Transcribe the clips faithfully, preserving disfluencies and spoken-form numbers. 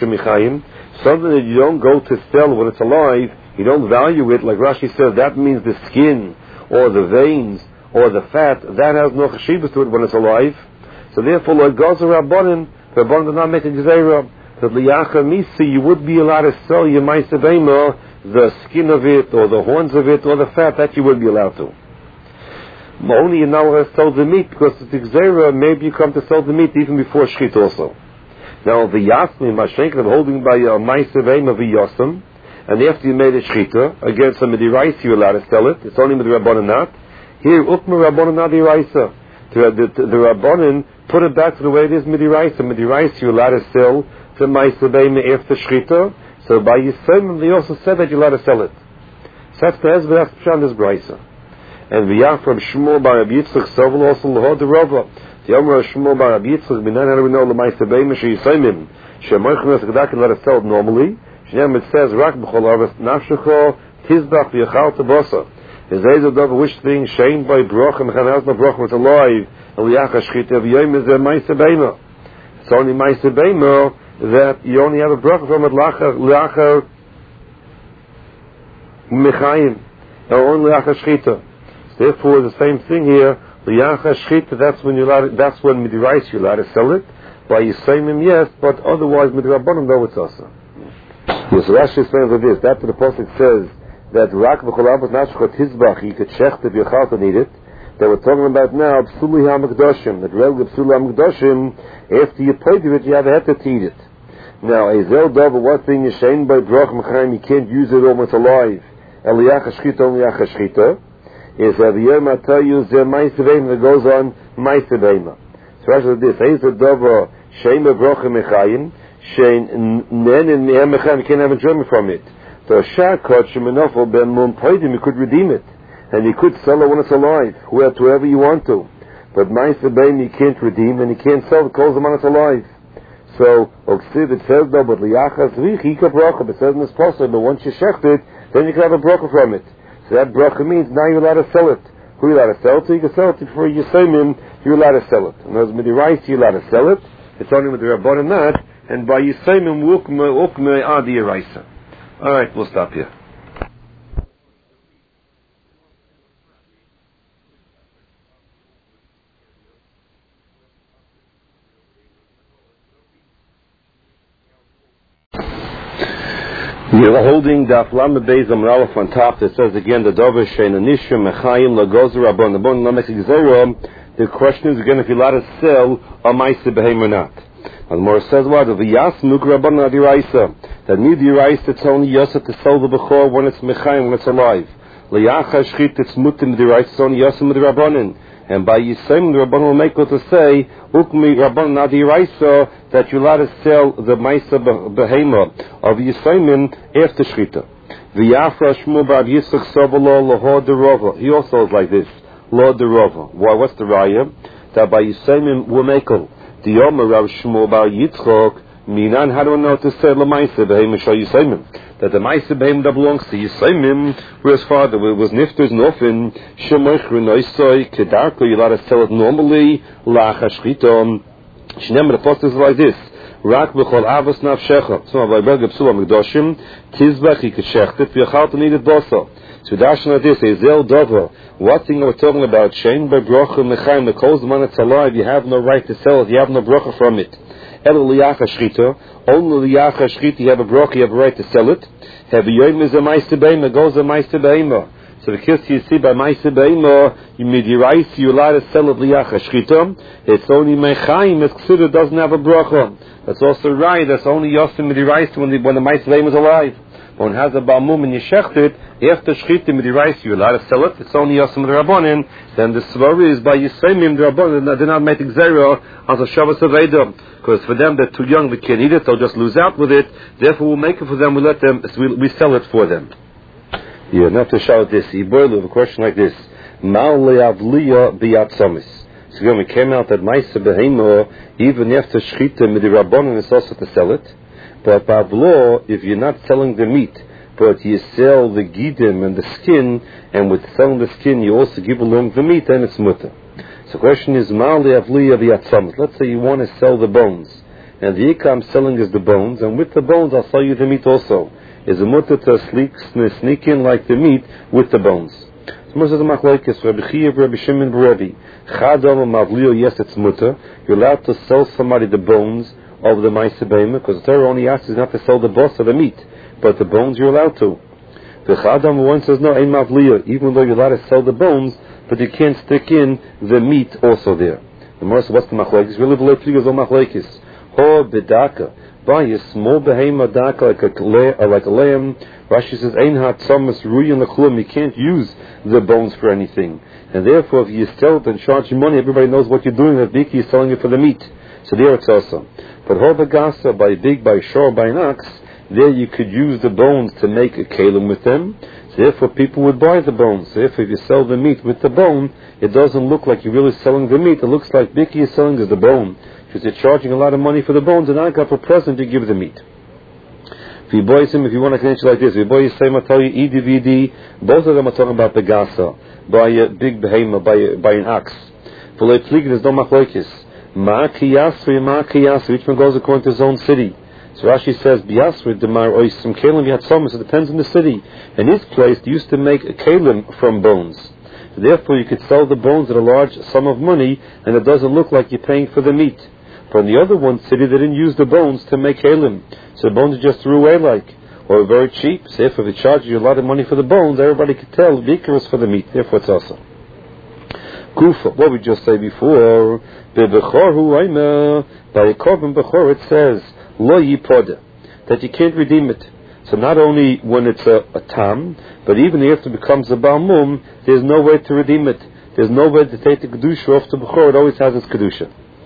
something that you don't go to sell when it's alive, you don't value it, like Rashi says, that means the skin, or the veins, or the fat, that has no cheshivas to it when it's alive. So therefore, like Gazer Rabbanim, the Rabbanim did not make a gzeira, that liyacha misi, you would be allowed to sell your ma'aseh beima, the skin of it, or the horns of it, or the fat, that you wouldn't be allowed to. Only you're not allowed to sell the meat, because it's gzeira, maybe you come to sell the meat even before shchit also. Now, the yasmin, mashenk, I'm holding by a ma'aseh beima v'yasam, and after you made a shchita, again, some midiraisa you're allowed to sell it, it's only midirabbanan not. Here, ukma rabbanan not diraisa. The, the, the rabbanan put it back to the way it is midiraisa. Midiraisa you're allowed to sell to ma'aseh beima after shchita, so by Yisrael, they also said that you're allowed to sell it. So that's the hezbollah, that's Pshan, this Braisa. And v'yach from Shmuel bar Rabbi Yitzchak, Sovel also l'hod the Rava. The Omer Shmuel bar Rabbi Yitzchak, b'nan how do we know l'ma'aseh beima she'yisayim, she'moichem eskedak, and let it sell it normally. Shem it says, rak b'chol arvas nafshecho, tizbach v'yachal tebosa. Is ezo dova, which thing, shein by brochem, mechanaz by brochem, it's alive, and v'yach hashchita, v'yoyim is a ma'aseh beima. It's only ma'aseh beima, that you only have a bracha from it lacher lacher mechayim, or only lacher shchita. Therefore, the same thing here. Lacher shchita. That's when you allowed, that's when midiraisa you allowed to sell it. By Yisayim, yes, but otherwise midirabbanim no, it's also. Yes, Rashi explains like this. After the pasuk says that rak v'cholav nashchot hizbach, you could check the b'yachal to need it. That we're talking about now, psuli hamikdashim. That rel psuli hamikdashim. After you played it, you have a head to eat it. Now, a zel dova, what thing is shein by brach mechayim, you can't use it when it's alive. Eliyach hashchita, only yach hashchita. Is aviyah matayu zeh ma'aseh beima that goes on ma'aseh beima. So actually this, a zel dova, shein by brach mechayim, shein nen and mehem mechayim, you can't have a German from it. The shakot shemenofel ben mum paidim, you could redeem it. And you could sell it when it's alive, whoever you want to. But ma'aseh beima you can't redeem, and you can't sell it, calls them when it's alive. So, Oksiv, it says though, but liyachas v'chika bracha, it says in this passage, but once you shecht it, then you can have a bracha from it. So that bracha means now you're allowed to sell it. Who are you allowed to sell it to? You can sell it for Yisayim, you're allowed to sell it. And as midiraisa, you're allowed to sell it. It's only with the rabbanan not, and by Yisayim, ukme, ukme, adi yiraisa. Alright, we'll stop here. You're holding the Aflam Beis Amralaf on top that says again the Dover Shein Anishim Mechayim Lagozer Rabban Rabban Lamek Gzeira. The question is again if you're allowed to sell a ma'aseh beheim or not. And the Morah says what? The Yasnuk Rabban Adiraisa. That need Diraisa it's only Yosef to sell the Bechor when it's Mechayim, when it's alive. Layacha Shchit it's Mutim Diraisa it's only Yosef with Rabbanin. And by Yisayim, the Rabban will make it to say, Ukmi Rabban Nadiraisa, that you're allowed to sell the ma'aseh behema of Yisayim after Shchita. V'yafra Shmuel bar Yitzchak Sovelo Laho Derova. He also is like this, Laho Derova. Why? What's the raya? That by Yisayim will make it. The Yomer Rav Shmuel bar Yitzchak, Minan, how do I know to say Lamaisa behema shal Yisayim? That the ma'aseh behema that belongs to Yisayim, where his father was nifter and often shemoich renoisoi kedarko, you're allowed to sell it normally. Lach hashchitom. Shneim the post is like this. Rak b'chol avos nafshecha. So by Berg Psula Mekdoshim, tizbach he could shecht it. V'yachal to need it bosa. So dash like this. Ezel dover. What thing are we talking about? Shein by brocha mechayim. The calls the man that's alive. You have no right to sell it. You have no brocha from it. Only liyacha shchita, you have a bracha, you have a right to sell it. Have a yoyim is a ma'aseh beima, goes a ma'aseh beima. So because you see by ma'aseh beima, you midiraisa, you're allowed to sell it liyacha shchita. It's only mechayim, it's considered doesn't have a bracha. That's also right, that's only yosim midiraisa when the, when the ma'aseh beima is alive. When it has a balmum and you shecht it, after shchita midiraisa, you're allowed to sell it. It's only yosim rabbanin. Then the svar is by Yisayim the rabbanin, they're not making zera as a Shabbos Aveda. Because for them, they're too young, they can't eat it, they'll just lose out with it. Therefore, we'll make it for them, we let them, we, we sell it for them. Yeah, not to shout this. Iboilu, a question like this. Ma'al le'avliya b'yatzomis. So when we came out that ma'aseh behema, even after shchita midirabbanan is also to sell it. But Pavlo, if you're not selling the meat, but you sell the gidim and the skin, and with selling the skin you also give along the meat, then it's mutter. So the question is, let's say you want to sell the bones, and the ikar I'm selling is the bones, and with the bones I'll sell you the meat also. Is a mutter to sneak, sneak in like the meat with the bones. So Moses says machlokes Rabbi Chiya, Rabbi Shimon, Rabbi Chadam Mavlio. Yes, it's mutter. You're allowed to sell somebody the bones of the ma'aseh behema, because the Torah only asks you not to sell the boss of the meat, but the bones you're allowed to. The Chadam one says no, ein mavlio, even though you're allowed to sell the bones, but you can't stick in the meat also there. The Morris, what's the machlokes? Really, the figures of machlokes. Ho bedaka. Buy a small behema daka like a or like a lamb. Rashi says ein hat tzamas ruyan leklum. You can't use the bones for anything, and therefore if you sell it and charge you money, everybody knows what you're doing. That biki is selling it for the meat. So there it's also. But ho begasa, by big, by shor, by an ox, there you could use the bones to make a kalim with them. So therefore people would buy the bones. So therefore if you sell the meat with the bone, it doesn't look like you're really selling the meat. It looks like biki is selling is the bone, because you're charging a lot of money for the bones, and I got for present you give the meat. If you buy some, if you want to connect like this, if you buy the same, I tell you, E D V D, both of them are talking about the gasa, by a big behema, by, a, by an ox. For like there's no machlokes. Ma kiyasri, ma kiyasri, each one goes according to his own city. So Rashi says, biyasri, demar oisim kelim yatzomus, it depends on the city. In this place, they used to make a kelim from bones. So therefore, you could sell the bones at a large sum of money, and it doesn't look like you're paying for the meat. From the other one city, they didn't use the bones to make kelim. So the bones just threw away like, or very cheap. So if they charge you a lot of money for the bones, everybody could tell the ikar is for the meat. Therefore, it's also. Kufa, what we just say before, by a korban bechor, it says, lo yipoda, that you can't redeem it. So not only when it's a, a tam, but even if it becomes a balmum, there's no way to redeem it. There's no way to take the kedusha off the bechor. It always has its kedusha.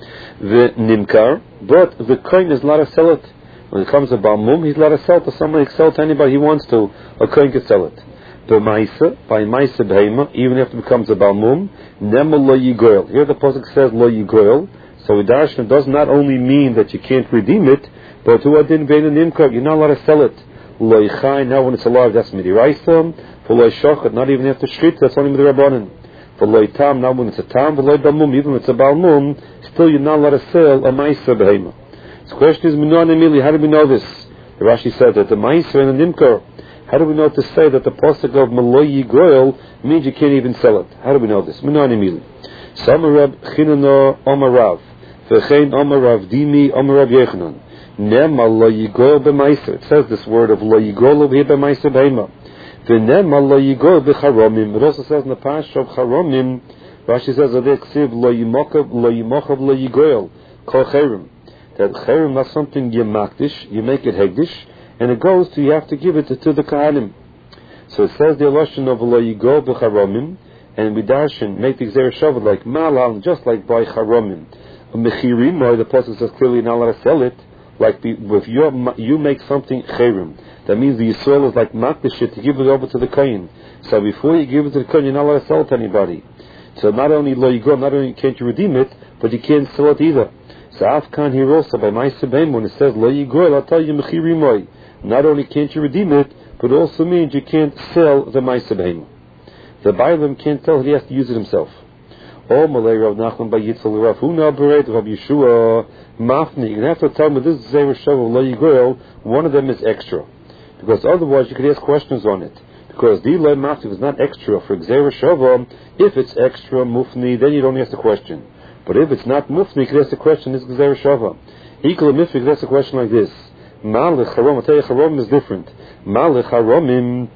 The nimkar, but the kohen is allowed to sell it. When it comes to balmum, he's allowed to sell it to somebody. He can sell it to anybody he wants to. A kohen can sell it. The ma'isa, by ma'isa behema, even if it becomes a balmum, nemel lo yigoel. Here the pasuk says lo yigoel. So Darshan does not only mean that you can't redeem it, but who adin vein and nimkar, you're not allowed to sell it. Lo yichai, now when it's alive, that's midiraisa. For lo yishochet, not even after shrit, that's only midirabbanan. For lo yitam, not when it's a tam, but lo balmum, even when it's a balmum, still you're not allowed to sell a ma'isa behema. So the question is, Minon Emili, how do we know this? The Rashi said that the ma'isa and the nimkar, how do we know to say that the pasuk of Meloyi Goyal means you can't even sell it? How do we know this? Minon Emili. Samarab Chinano Omarav. V'chein Omarav Dimi Omarav Yechanan. Nema lo yigoel b'ma'isa. It says this word of lo yigoel over here b'ma'isa b'hema. V'nema lo yigoel b'charomim. It also says in the parsha of Charomim, Rashi says that they ksiv lo yimochav lo yimochav lo yigoel kol cherim. That cherim is something you makdish, you make it hegdish, and it goes to you have to give it to, to the kahanim. So it says the lashon of lo yigoel b'charomim, and we darshan make the gzeira shavud like malal, just like by charomim. Mechirim, or the pasuk says clearly not allowed to sell it. Like the, if you you make something cherim, that means the Yisrael is like makdish to give it over to the kohen. So before you give it to the kohen, you're not allowed to sell it to anybody. So not only lo yigoel, not only can't you redeem it, but you can't sell it either. So Afkan here also by ma'aseh behema, when it says lo yigoel, I'll tell you mechirim. Not only can't you redeem it, but it also means you can't sell the ma'aseh behema. The Bailam can't tell; he has to use it himself. Oh, Malay Rav Nachman by Yitzhak Rav Huna Bered Rav Yeshua Mafni. You're going to have to tell me this Zayr Shav Lo Yigol, one of them is extra, because otherwise you could ask questions on it. Because the Lo Mafni is not extra for Zayr Shav. If it's extra Mufni, then you don't ask the question. But if it's not Mufni, you could ask the question. This is Zayr Shav. Equal Mifri, you could ask a question like this: Malach Harom. I tell you, Harom is different. Malach Haromim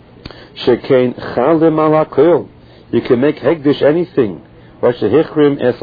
Shekain Chalim Malakil. You can make hegdish anything. You can even make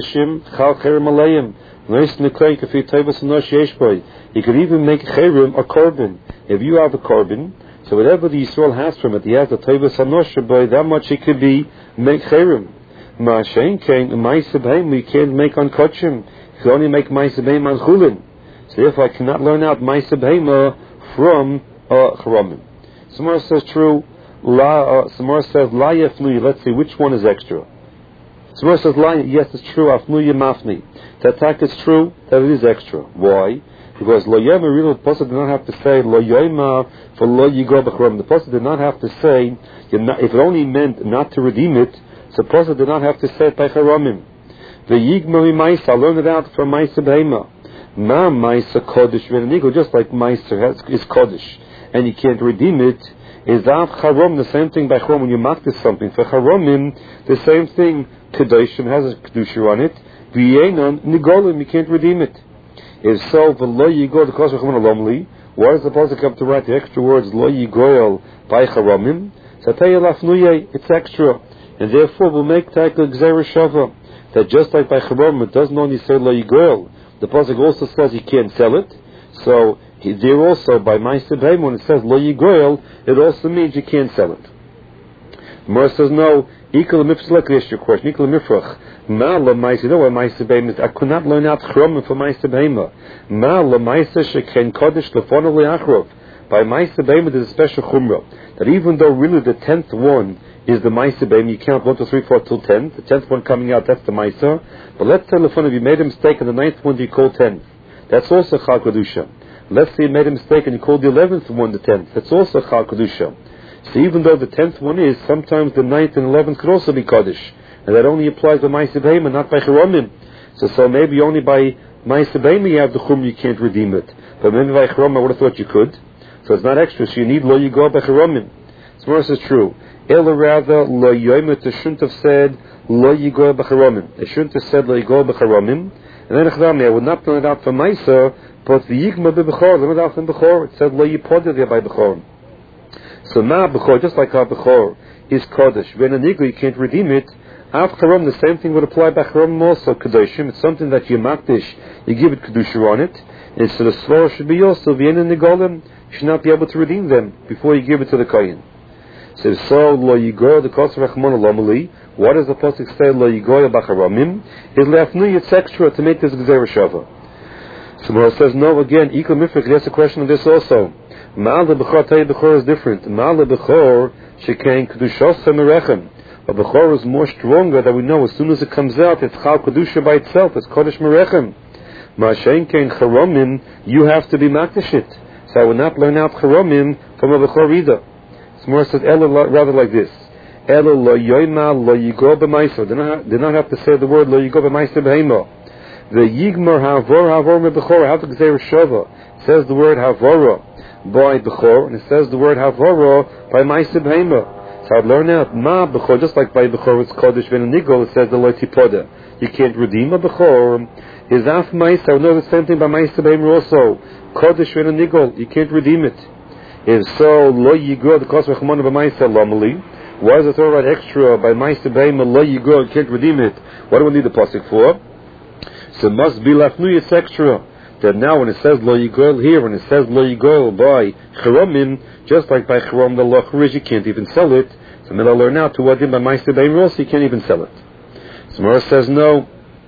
cherim a korban. If you have a korban, so whatever the Yisrael has from it, he has the teivas hanoshe by that much it could be make cherim. Ma'ashein kain ma'aseh behema you can't make on kachim. You can only make ma'aseh behema on chulin. So therefore, I cannot learn out ma'aseh behema from uh, charomim. Samar says true. La uh, Samar says la yefnui. Let's see which one is extra. Samar says, yes, it's true, afnuya mafni. That fact is true, that it is extra. Why? Because lo yema, really, the Pasuk did not have to say, lo yema for lo yigo b'chrom. The Pasuk did not have to say, if it only meant not to redeem it, so the Pasuk did not have to say it by charomim. The yigmari ma'isa, I learned it out from ma'isa behema. Ma Maisa Kodesh Venanigo, just like Maisa is Kodesh, and you can't redeem it, is Av Charom, the same thing by Charom, when you makdish something. For Charomim, the same thing, Kedoshim has a Kedusha on it, V'yenon Nigolim, you can't redeem it. If so, V'lo Yigo, the Kodesh Chachamon Alomli, why does the Pasuk have to write the extra words, Lo Yigoel, by Charomim? Satei Lafnuye, it's extra. And therefore we'll make Taika Gzeira Shava, that just like by Charomim, it doesn't only say Lo Yigoel, the Pasuk also says you can't sell it. So, there also, by Ma'aseh Behem, when it says Lo Yigoel, it also means you can't sell it. The Gemara says, no, Ikal Mifslek, that's your question, Ikal Mifrach. Ma la Ma'aseh, you know what Ma'aseh Behem is? I could not learn out Charomim for Ma'aseh Behem. Ma la Ma'aseh sheken Kodesh lefono le'achrov. By Ma'aseh Behem, there's a special Chumrah, that even though really the tenth one is the Ma'aseh Behem, you count one, two, three, four till ten, the tenth one coming out, that's the Ma'aseh. But let's say, lefono, if you made a mistake and the ninth one you call tenth, that's also Chal Kedusha. Let's say you made a mistake and you called the eleventh one the tenth. That's also Chal Kedusha. So even though the tenth one is, sometimes the ninth and eleventh could also be Kaddish. And that only applies by Ma'aseh Behem and not by Charomim. So, so maybe only by Ma'aseh Behem you have the Chum, you can't redeem it. But maybe by Charomim I would have thought you could. So it's not extra. So you need Lo Yigo by Charomim. So this is true. Ela rather, Lo Yomet, it shouldn't have said Lo Yigo by Charomim. It shouldn't have said Lo Yigo by Charomim. And then I would not turn it out for Maisa, but the Yigma b'Bechor, let me out from Bechor. It said Lo Yipodah there by Bechor. So now Bechor, just like our Bechor, is Kodesh. When a Nigo, you can't redeem it. After Charom, the same thing would apply by Charom also, Kedoshim. It's something that you makdish, you give it Kedusha on it. And so the Svara should be also, V'yenin Nigolim, you should not be able to redeem them before you give it to the Kohen. So, so Lo Yigo, the Kodesh Rachmon Alomali, what does the Pasuk say, Lo Yigo B'Charomim? Is Le'afnu, it's extra to make this Gzeira Shava. So Mora says, no, again, Ikal Mifrik, there's a question of this also. Ma'al Bechor, Tei Bechor is different. Ma'al Bechor, Shekain Kedushos Merechem. A Bechor is more stronger, that we know as soon as it comes out, it's Chal Kedusha by itself, it's Kodesh Merechem. Ma'ashein Kein Charomim, you have to be Makdashit. So I will not learn out Charomim from a Bechor either. So Mora says, Ela, rather like this. Ela Lo Yoyma Lo Yigo B'Maiso. They don't have to say the word Lo Yigo B'Maiso B'Heimo. The Yigmar Havor Havor Me Bechor, how to Gzeira Shava. It says the word Havora by Bechor, and it says the word Havora by Ma'aseh Behem. So I'd learn out Ma Bechor, just like by Bechor it's Kodesh Venanigo, it says the Lo Tipoda. You can't redeem a Bechor. His Af Ma'aseh, I would know the same thing by Ma'aseh Behem also. Kodesh Venanigo, you can't redeem it. If so, Lo Yigo, the Kodesh V'Chemona B'Ma'aseh Lomali. Why is it all right extra by Ma'aseh Behem, Lo Yigo, you can't redeem it? What do we need the pasuk for? So it must be Lafnu, it's extra. That now when it says Lo Yigoel here, when it says Lo Yigoel by Charomim, just like by Charom the Loch you can't even sell it. So then I'll learn now to what in by Ma'aseh Behem also you can't even sell it. So Mora says no.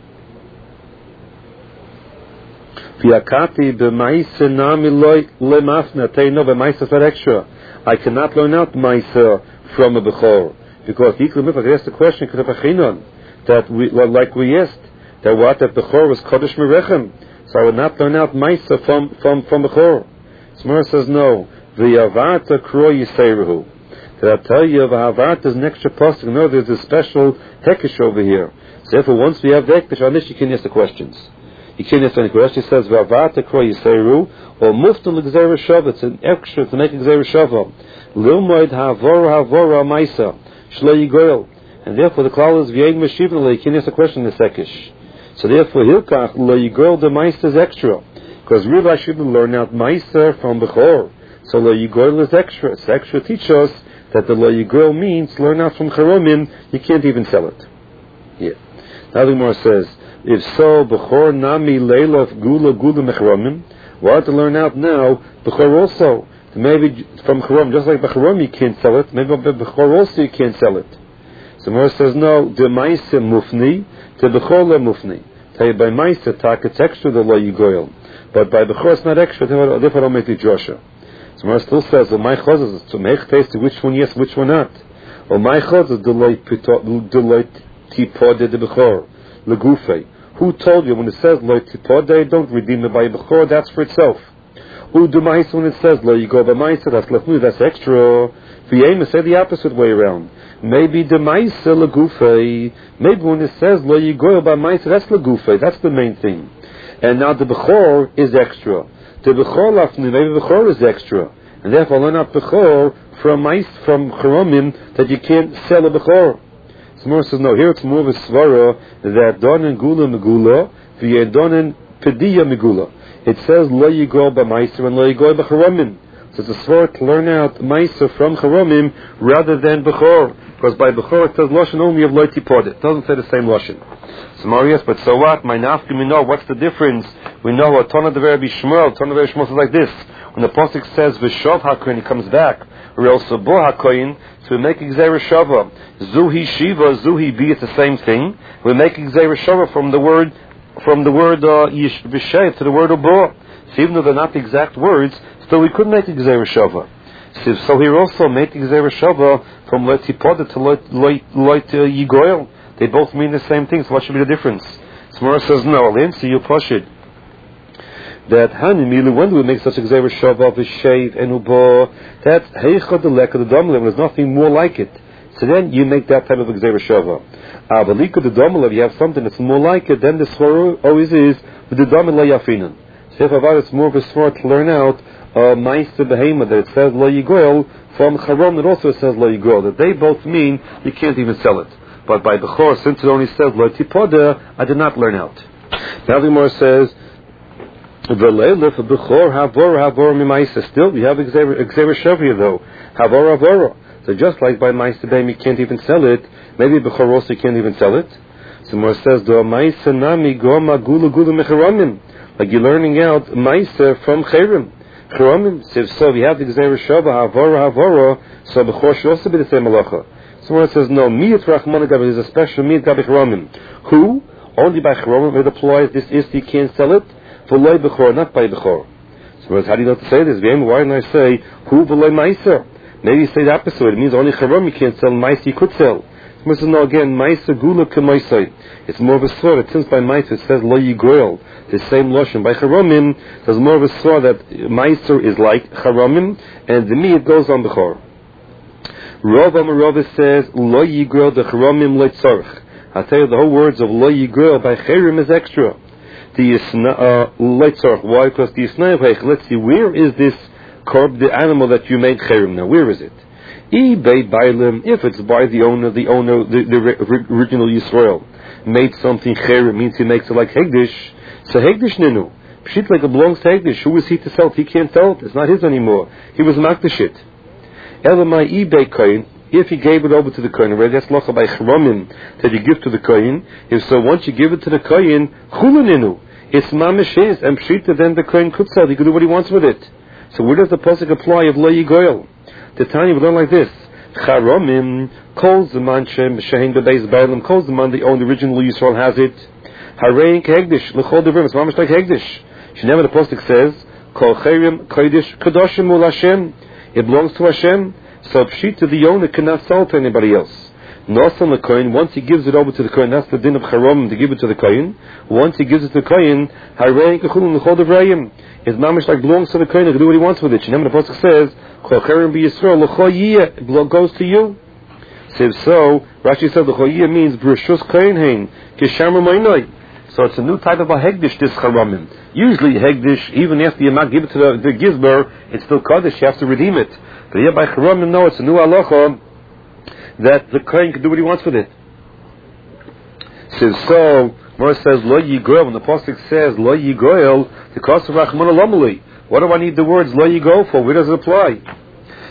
V'yakati b'Ma'aseh nami loy lemafna teino b'Ma'aseh for extra. I cannot learn out Ma'aseh from a Bechor because the Ikul Mifrach asked the question that we like we asked that what if Bechor was Kodesh Merechem. So I would not learn out Maisa from from from Bechor. Smar says no. V'yavata kro yiseiruhu. Did I tell you v'yavata is an extra pasuk? No, there's a special hekesh over here. So therefore, once we have the hekesh on this, you can ask the questions. You can't ask any questions. It says v'yavata kro yiseiruhu or muftan l'gzeira shava. It's an extra to make a gzeira shava. Lilmoid havora havora Maisa shlo yigoel. And therefore, the klal is v'yein meshivna. You can't ask a question in the hekesh. So therefore, Hilkach Lo Yigoel the Meister is extra, because really I should learn out Meister from Bechor. So Lo Yigoel is extra. It's extra to teach us that the Lo Yigoel means learn out from Charomim. You can't even sell it. Yeah. Now the Gemara says, if so, Bechor Nami Leilov Gula Gula Mecharomim. What to learn out now? Bechor also. Maybe from Charom, just like Bechor you can't sell it. Maybe by Bechor also you can't sell it. So Gemara says no. The Meister Mufni. To Bechor le Mufni. Tell you by Ma'aseh Tak it's extra the Lo Yigoel, but by Bechor it's not extra. Therefore, I don't make the Joshua. So Mara still says, "Oh my chozes is to make taste which one yes, which one not." Oh my chozes delight delight tipode de Bechor legufei. Who told you when it says Lo tipode don't redeem it by Bechor? That's for itself. Who do Ma'aseh when it says Lo Yigoel by Ma'aseh? That's lefnu. That's extra. V'yema say the opposite way around. Maybe the Ma'aseh legufei. Maybe when it says Lo Yigoel by Ma'aseh, that's legufei. That's the main thing. and now the Bechor is extra. The Bechor lafni, maybe the Bechor is extra, and therefore learn out Bechor from mice from Charomim that you can't sell a Bechor. So more says no. Here it's more of a svara that donen gula megula v'ye donen pediya megula. It says lo yigol b'maiser and lo yigol b'Charomim. So it's a svara to learn out maiser from Charomim rather than Bechor, because by Bechor it says lashon only of lo tipod. It doesn't say the same lashon. So Marius, but so what? My nafkim, we know what's the difference. We know a ton of the very Shmuel, a ton of the very Shmuel says like this. When the pasuk says v'shov hakoyin, he comes back. Or else bo hakoyin, so we make gzeira shava. Zuhi shiva, zuhi bi, it's the same thing. We make gzeira shava from the word, from the word uh, v'shev to the word bo. So even though they're not the exact words, still we could make gzeira shava. So, so here also make gzeira shava from let tipoda to let let yigoil. They both mean the same thing. So what should be the difference? Smora says no. Then so you push it. That Hanimilu, when do we make such a gzeira shava of a shave and ubo? That's heichad the lek of the domalev. There's nothing more like it. So then you make that type of a gzeira shava. Avalika the domalev, you have something that's more like it. Then the svara always is with the domalev yafinan. So if avad, it's more of a svara to learn out ma'aser behema that it says lo yigoel from Charom that also says lo yigoel. That they both mean you can't even sell it. But by Bechor, since it only says lo tipoda, I did not learn out. Now the Gemara says. V'leilef b'chor havor havor mimaisa. Still, we have gzeira shavia though. Havor havor. So just like by ma'aser beim you can't even sell it, maybe b'chor also you can't even sell it. So more says do ma'aser nami goma gula gula mecharomim. Like you're learning out ma'aser from cherim. Charomim. So if so, we have the gzeira shava havor havor. So b'chor should also be the same halacha. So more says no. Miyat rachmana gabi is a special miyat gabi charomim. Who only by charomim it applies. This is you can't sell it. For loy bechor, not by bechor. So how do you know to say this? Why don't I say who v'loy ma'aser? Maybe you say the opposite. It means only charom you can't sell. Ma'aser you could sell. So no, again, ma'aser gula k'ma'aser. It's more of a sword. Since by ma'aser it says lo yigoel, the same lotion. By charomim, there's more of a sword that ma'aser is like charomim, and the me it goes on bechor. Rav Amarova says lo yigoel the charomim lo tzorch. I tell you the whole words of lo yigoel by cherim is extra. The uh, why? Because the isna, let's see, where is this korb, the animal that you made cherim? Now, where is it? If it's by the owner, the owner, the, the original Yisrael made something cherim, means he makes it like hegdish. So hegdish nenu, pshit like it belongs to hegdish. Who is he to sell it? He can't sell it. It's not his anymore. He was makdashit. Elamai ebay koyin. If he gave it over to the kohen, already that's locha by charomim that you give to the kohen. If so, once you give it to the kohen, chulaninu. It's mamish his, and pshita, then the kohen could sell. He could do what he wants with it. So where does the pasuk apply of lo yigoel? The Tanya would learn like this: Charomim calls the man shem shehin bebeis bailam calls the man the own original Yisrael has it. Harein kehegdish lechol devrim. It's mamish like hegdish. Never the pasuk says kol cherim kodesh kadoshim ul Hashem. It belongs to Hashem. So pshita, the owner cannot sell it to anybody else. Nosan the kohen, once he gives it over to the kohen, that's the din of Charomim to give it to the kohen. Once he gives it to the kohen, Harein kechulun l'chol devrayim. His mamish like belongs to the kohen. He can do what he wants with it. Shneim the pasuk says, Kol cherim b'Yisrael l'chol yiyeh, it goes to you. So if so, Rashi said l'chol yiyeh means b'rishus kohen hein kishamar ma'inoi. So it's a new type of a hegdish, this Charomim. Usually hegdish, even after you not give it to the, the gizber, it's still kaddish. You have to redeem it. But here by Charomim, no, it's a new halacha that the kohen can do what he wants with it. So, so Moshe says lo yigoel. When the pasuk says lo yigoel, the cost of Rachmana Lomali. What do I need the words lo yigoel for? Where does it apply?